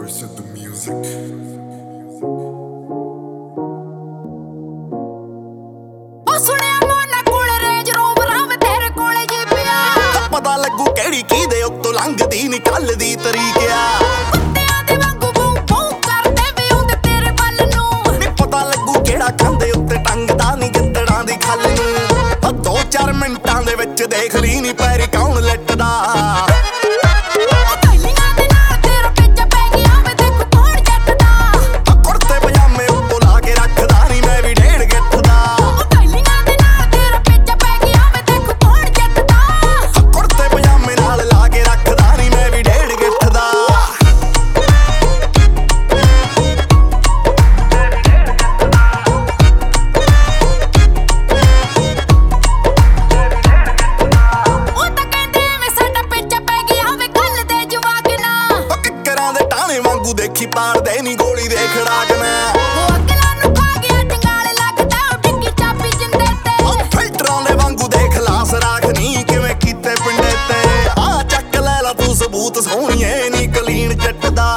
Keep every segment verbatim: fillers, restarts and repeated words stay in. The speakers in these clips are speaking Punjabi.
voice of the music. ਉਹ ਸੁਣਿਆ ਮੋਨਾ ਕੋਲ ਰੇਂਜ ਰੋਵਰ ਆਵੇ ਤੇਰੇ ਕੋਲੇ ਜੀ ਪਿਆ ਪਤਾ ਲੱਗੂ ਕਿਹੜੀ ਕੀ ਦੇ ਉੱਤੋਂ ਲੰਘਦੀ ਨਿਕਲਦੀ ਤਰੀਕਿਆ ਕੁੱਤਿਆਂ ਦੇ ਵਾਂਗੂ ਬੂ ਬੂ ਕਰਦੇ ਵੀ ਹੁੰਦੇ ਤੇਰੇ ਵੱਲ ਨੂੰ ਨੀ ਪਤਾ ਲੱਗੂ ਕਿਹੜਾ ਕੰਦੇ ਉੱਤੇ ਟੰਗਦਾ ਨੀ ਗਿੱਦੜਾਂ ਦੀ ਖੱਲ ਨੂੰ ਦੋ ਚਾਰ ਮਿੰਟਾਂ ਦੇ ਵਿੱਚ ਦੇਖ ਲਈ ਨੀ ਪੈਰੀ ਕੌਣ ਲੱਟਦਾ ਦੇਖੀ ਪਾੜਦੇ ਨੀ ਗੋਲੀ ਦੇ ਖੜਾਕਣਾ ਉਹ ਅਕਲਾਂ ਨੂੰ ਖਾ ਗਿਆ ਟੰਗਾਲੇ ਲੱਗਦਾ ਉਹ ਡਿੱਗੀ ਚਾਬੀ ਜਿੰਦੇ ਤੇ ਉਹ ਫਿਲਟਰਾਂ ਦੇ ਵਾਂਗੂ ਦੇਖ ਲਾਸ ਰਾਖ ਨੀ ਕਿਵੇਂ ਕੀਤੇ ਪਿੰਡੇ ਤੇ ਆ ਚੱਕ ਲੈ ਲਾ ਤੂੰ ਸਬੂਤ ਸੋਹਣੀਏ ਨੀ ਕਲੀਨ ਚੱਟਦਾ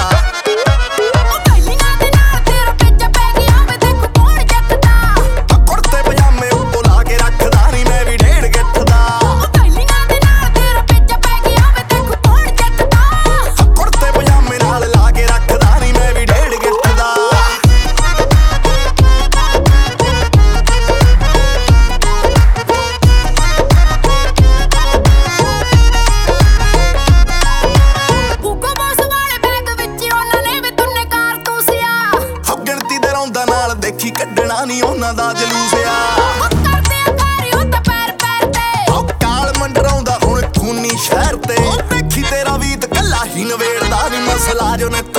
ਦੇਖੀ ਕੱਢਣਾ ਨੀ ਉਹਨਾਂ ਦਾ ਜਲੂਸਿਆ ਉਹ ਕਰਦੇ ਆ ਕਾਰੀ ਉਹ ਤਾਂ ਪੈਰ ਪੈਰ ਤੇ ਉਹ ਕਾਲ ਮੰਡਰਾਉਂਦਾ ਹੁਣ ਖੂਨੀ ਸ਼ਹਿਰ ਤੇ ਉਹ ਦੇਖੀ ਤੇਰਾ ਵੀਤ ਕੱਲਾ ਹੀ ਨਵੇੜਦਾ ਨੀ ਮਸਲਾ ਜੋ ਨੇ